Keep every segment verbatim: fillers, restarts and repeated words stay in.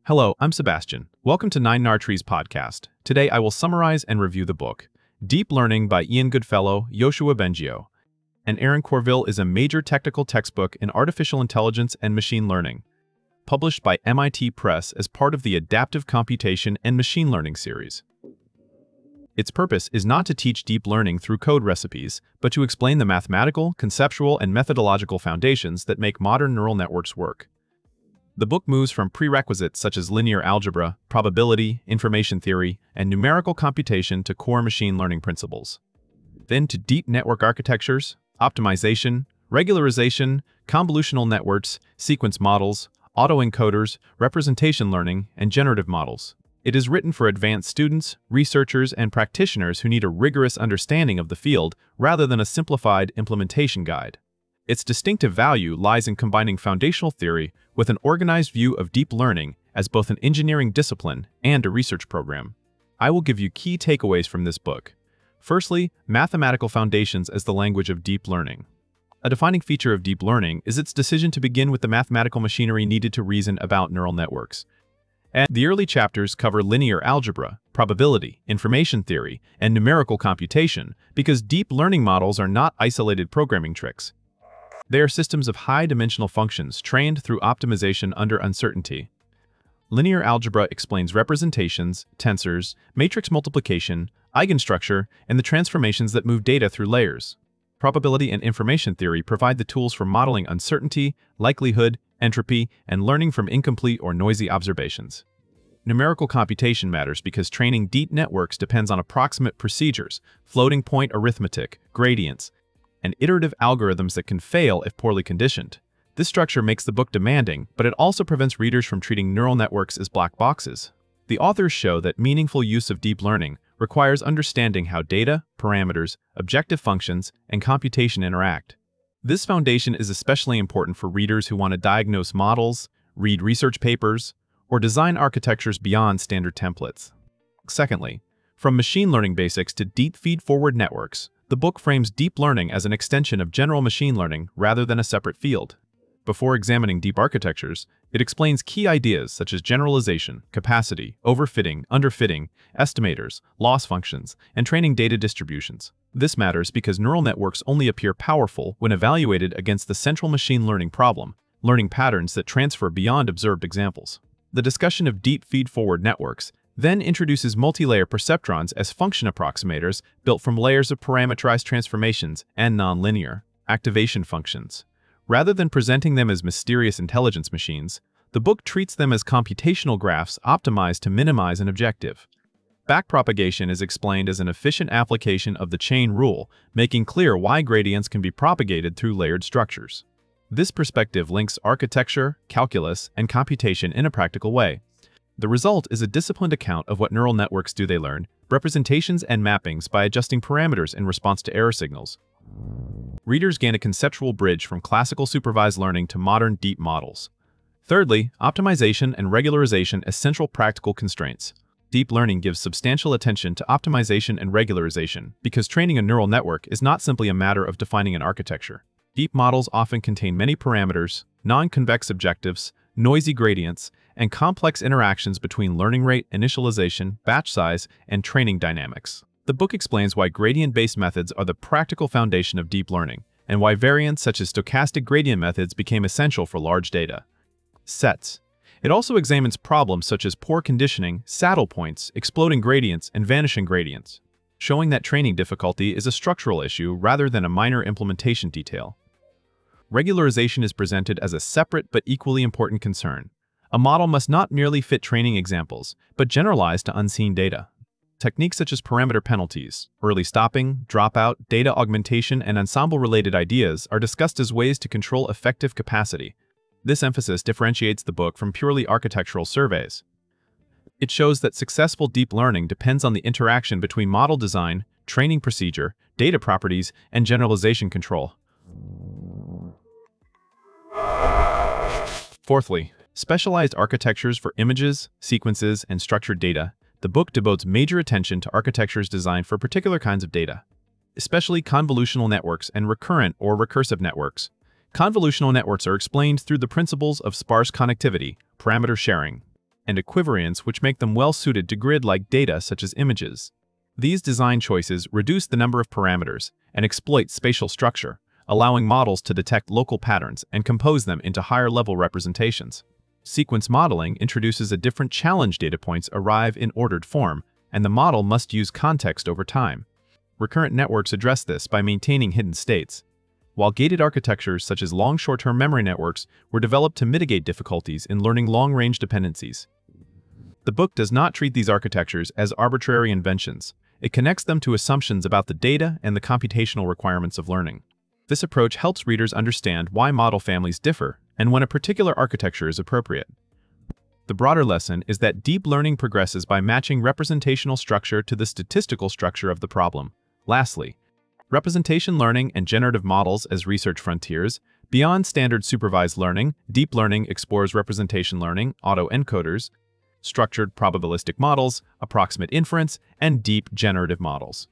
Hello, I'm Sebastian. Welcome to Nine Nar Trees podcast. Today I will summarize and review the book, Deep Learning by Ian Goodfellow, Yoshua Bengio, and Aaron Corville is a major technical textbook in artificial intelligence and machine learning, published by M I T Press as part of the Adaptive Computation and Machine Learning series. Its purpose is not to teach deep learning through code recipes, but to explain the mathematical, conceptual, and methodological foundations that make modern neural networks work. The book moves from prerequisites such as linear algebra, probability, information theory, and numerical computation to core machine learning principles. Then to deep network architectures, optimization, regularization, convolutional networks, sequence models, autoencoders, representation learning, and generative models. It is written for advanced students, researchers, and practitioners who need a rigorous understanding of the field rather than a simplified implementation guide. Its distinctive value lies in combining foundational theory with an organized view of deep learning as both an engineering discipline and a research program. I will give you key takeaways from this book. Firstly, mathematical foundations as the language of deep learning. A defining feature of deep learning is its decision to begin with the mathematical machinery needed to reason about neural networks. And the early chapters cover linear algebra, probability, information theory, and numerical computation because deep learning models are not isolated programming tricks. They are systems of high-dimensional functions trained through optimization under uncertainty. Linear algebra explains representations, tensors, matrix multiplication, eigenstructure, and the transformations that move data through layers. Probability and information theory provide the tools for modeling uncertainty, likelihood, entropy, and learning from incomplete or noisy observations. Numerical computation matters because training deep networks depends on approximate procedures, floating-point arithmetic, gradients, and iterative algorithms that can fail if poorly conditioned. This structure makes the book demanding, but it also prevents readers from treating neural networks as black boxes. The authors show that meaningful use of deep learning requires understanding how data, parameters, objective functions, and computation interact. This foundation is especially important for readers who want to diagnose models, read research papers, or design architectures beyond standard templates. Secondly, from machine learning basics to deep feed-forward networks, the book frames deep learning as an extension of general machine learning rather than a separate field. Before examining deep architectures, it explains key ideas such as generalization, capacity, overfitting, underfitting, estimators, loss functions, and training data distributions. This matters because neural networks only appear powerful when evaluated against the central machine learning problem, learning patterns that transfer beyond observed examples. The discussion of deep feed-forward networks then introduces multi-layer perceptrons as function approximators built from layers of parameterized transformations and nonlinear activation functions. Rather than presenting them as mysterious intelligence machines, the book treats them as computational graphs optimized to minimize an objective. Backpropagation is explained as an efficient application of the chain rule, making clear why gradients can be propagated through layered structures. This perspective links architecture, calculus, and computation in a practical way. The result is a disciplined account of what neural networks do. They learn representations and mappings by adjusting parameters in response to error signals. Readers gain a conceptual bridge from classical supervised learning to modern deep models. Thirdly, optimization and regularization as central practical constraints. Deep learning gives substantial attention to optimization and regularization because training a neural network is not simply a matter of defining an architecture. Deep models often contain many parameters, non-convex objectives, noisy gradients, and complex interactions between learning rate, initialization, batch size, and training dynamics. The book explains why gradient-based methods are the practical foundation of deep learning, and why variants such as stochastic gradient methods became essential for large data sets. It also examines problems such as poor conditioning, saddle points, exploding gradients, and vanishing gradients, showing that training difficulty is a structural issue rather than a minor implementation detail. Regularization is presented as a separate but equally important concern. A model must not merely fit training examples, but generalize to unseen data. Techniques such as parameter penalties, early stopping, dropout, data augmentation, and ensemble-related ideas are discussed as ways to control effective capacity. This emphasis differentiates the book from purely architectural surveys. It shows that successful deep learning depends on the interaction between model design, training procedure, data properties, and generalization control. Fourthly, specialized architectures for images, sequences, and structured data. The book devotes major attention to architectures designed for particular kinds of data, especially convolutional networks and recurrent or recursive networks. Convolutional networks are explained through the principles of sparse connectivity, parameter sharing, and equivariance, which make them well-suited to grid-like data such as images. These design choices reduce the number of parameters and exploit spatial structure, allowing models to detect local patterns and compose them into higher-level representations. Sequence modeling introduces a different challenge. Data points arrive in ordered form, and the model must use context over time. Recurrent networks address this by maintaining hidden states, while gated architectures such as long short-term memory networks were developed to mitigate difficulties in learning long-range dependencies. The book does not treat these architectures as arbitrary inventions. It connects them to assumptions about the data and the computational requirements of learning. This approach helps readers understand why model families differ and when a particular architecture is appropriate. The broader lesson is that deep learning progresses by matching representational structure to the statistical structure of the problem. Lastly, representation learning and generative models as research frontiers. Beyond standard supervised learning, deep learning explores representation learning, autoencoders, structured probabilistic models, approximate inference, and deep generative models.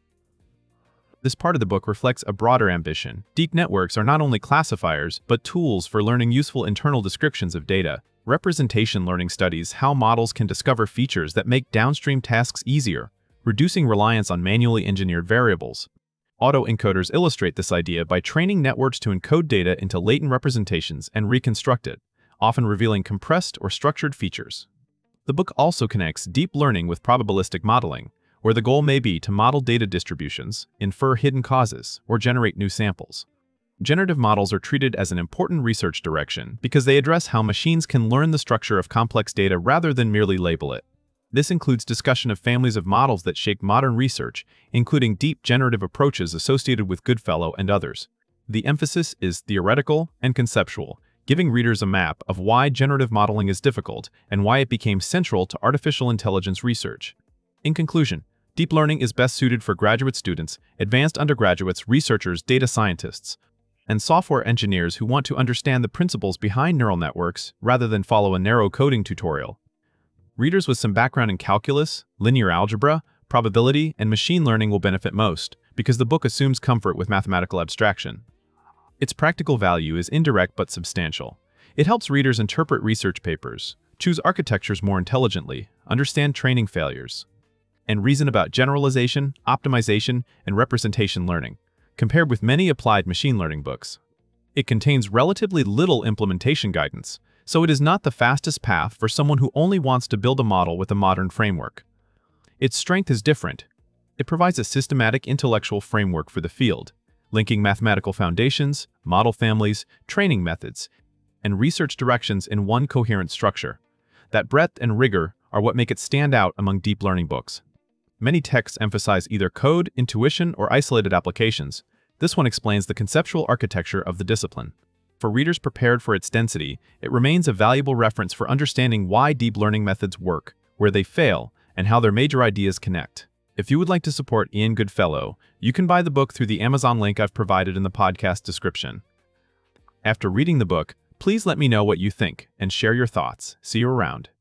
This part of the book reflects a broader ambition. Deep networks are not only classifiers, but tools for learning useful internal descriptions of data. Representation learning studies how models can discover features that make downstream tasks easier, reducing reliance on manually engineered variables. Autoencoders illustrate this idea by training networks to encode data into latent representations and reconstruct it, often revealing compressed or structured features. The book also connects deep learning with probabilistic modeling, where the goal may be to model data distributions, infer hidden causes, or generate new samples. Generative models are treated as an important research direction because they address how machines can learn the structure of complex data rather than merely label it. This includes discussion of families of models that shape modern research, including deep generative approaches associated with Goodfellow and others. The emphasis is theoretical and conceptual, giving readers a map of why generative modeling is difficult and why it became central to artificial intelligence research. In conclusion, deep learning is best suited for graduate students, advanced undergraduates, researchers, data scientists, and software engineers who want to understand the principles behind neural networks rather than follow a narrow coding tutorial. Readers with some background in calculus, linear algebra, probability, and machine learning will benefit most, because the book assumes comfort with mathematical abstraction. Its practical value is indirect but substantial. It helps readers interpret research papers, choose architectures more intelligently, understand training failures, and reason about generalization, optimization, and representation learning, compared with many applied machine learning books. It contains relatively little implementation guidance, so it is not the fastest path for someone who only wants to build a model with a modern framework. Its strength is different. It provides a systematic intellectual framework for the field, linking mathematical foundations, model families, training methods, and research directions in one coherent structure. That breadth and rigor are what make it stand out among deep learning books. Many texts emphasize either code, intuition, or isolated applications. This one explains the conceptual architecture of the discipline. For readers prepared for its density, it remains a valuable reference for understanding why deep learning methods work, where they fail, and how their major ideas connect. If you would like to support Ian Goodfellow, you can buy the book through the Amazon link I've provided in the podcast description. After reading the book, please let me know what you think and share your thoughts. See you around.